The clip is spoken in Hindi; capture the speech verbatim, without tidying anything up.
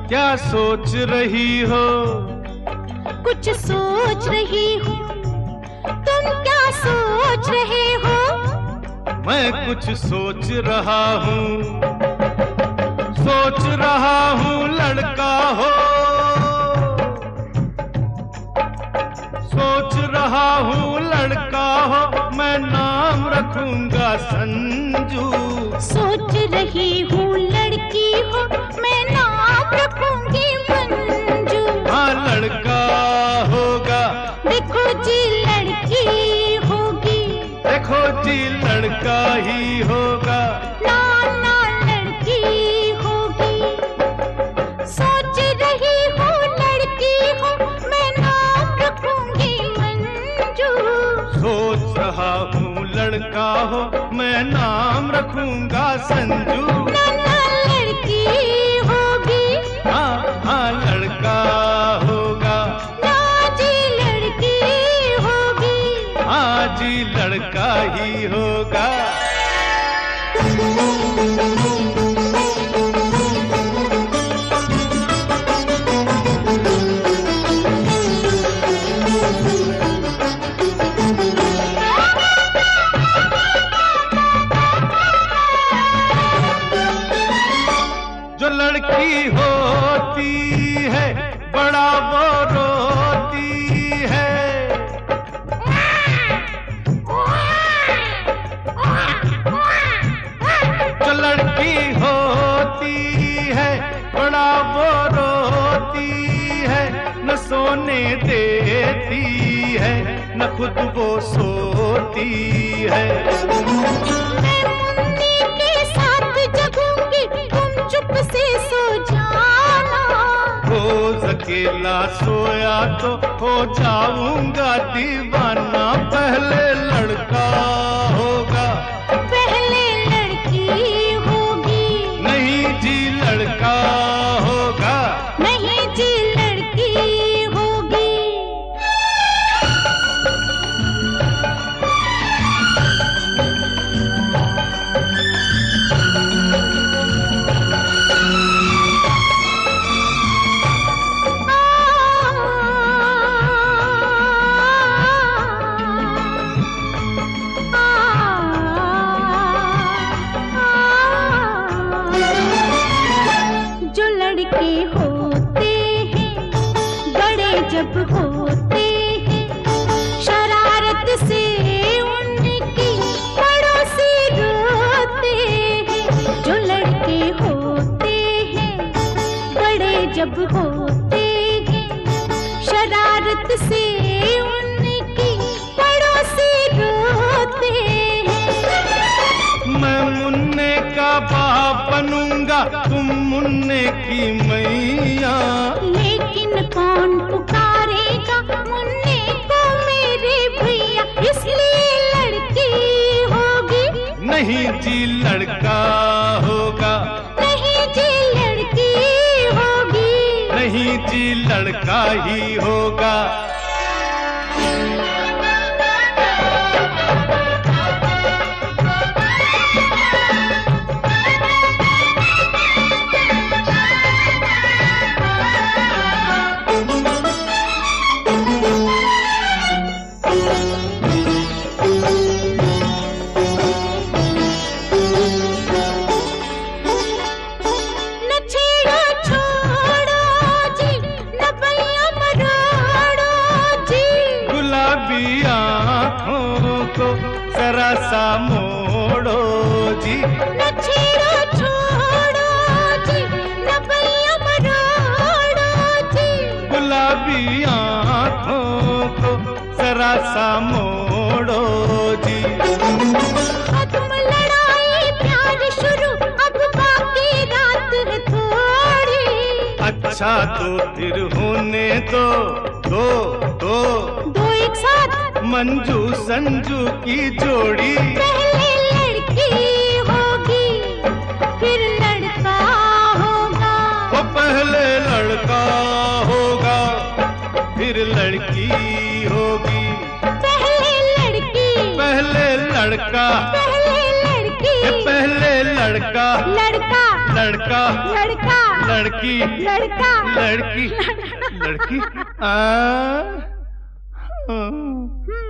क्या सोच रही हो? कुछ सोच रही हूँ, तुम क्या सोच रहे हो? मैं कुछ सोच रहा हूँ, सोच रहा हूँ लड़का हो, सोच रहा हूँ लड़का हो, मैं नाम रखूंगा संजू। सोच रही हूँ लड़की हो, मैं नाम रखूंगी मंजू। हाँ लड़का होगा, देखो जी लड़की होगी, देखो जी लड़का ही होगा। ना ना लड़की होगी। सोच रही हूँ लड़की हो, मैं नाम रखूंगी मंजू। सोच रहा हूँ लड़का हो, मैं नाम रखूंगा संजू। ना ना लड़की होगी, हाँ हाँ लड़का होगा, ना जी लड़की होगी। हाँ जी लड़का ही होगा। जो लड़की होती है बड़ा वो रोती है, जो लड़की होती है बड़ा वो रोती है, न सोने देती है न खुद वो सोती है। मैं मुन्नी के साथ जगूंगी, तुम चुप से सो जाना। रोज अकेला सोया तो हो जाऊंगा दीवाना। पहले लड़का होगा, पहले लड़की होगी। नहीं जी लड़का होगा, नहीं जी लड़की होगी। जो लड़के होते हैं बड़े जब होते हैं, शरारत से उनकी पड़ोसी रोते हैं। जो लड़के होते हैं बड़े जब होते हैं, शरारत से उनकी पड़ोसी रोते हैं। मैं मुन्ने का बाप बनूंगा, तुम मुन्ने की मैया। लेकिन कौन पुकारेगा मुन्ने को मेरे भैया, इसलिए लड़की होगी। नहीं जी लड़का होगा, नहीं जी लड़की होगी। नहीं जी लड़का ही होगा। न छेड़ो छोड़ो जी, न भैया मरोड़ो जी। गुलाबी आँखों को जरा सा मोड़ो जी। न छेड़ो छोड़ो जी, न भैया मरोड़ो जी। गुलाबी आँखों को जरा सा मोड़ो जी। खत्म लड़ाई प्यार शुरू, अब बाकी रात है थोड़ी। अच्छा तो फिर होने दो, दो दो दो एक साथ मंजू संजू की जोड़ी। पहले लड़की होगी, फिर लड़का होगा। वो पहले लड़का होगा, फिर लड़की होगी। पहले लड़की, पहले लड़का, पहले लड़की, पहले लड़का, लड़का लड़का लड़का लड़की लड़का लड़की लड़की आ, आ,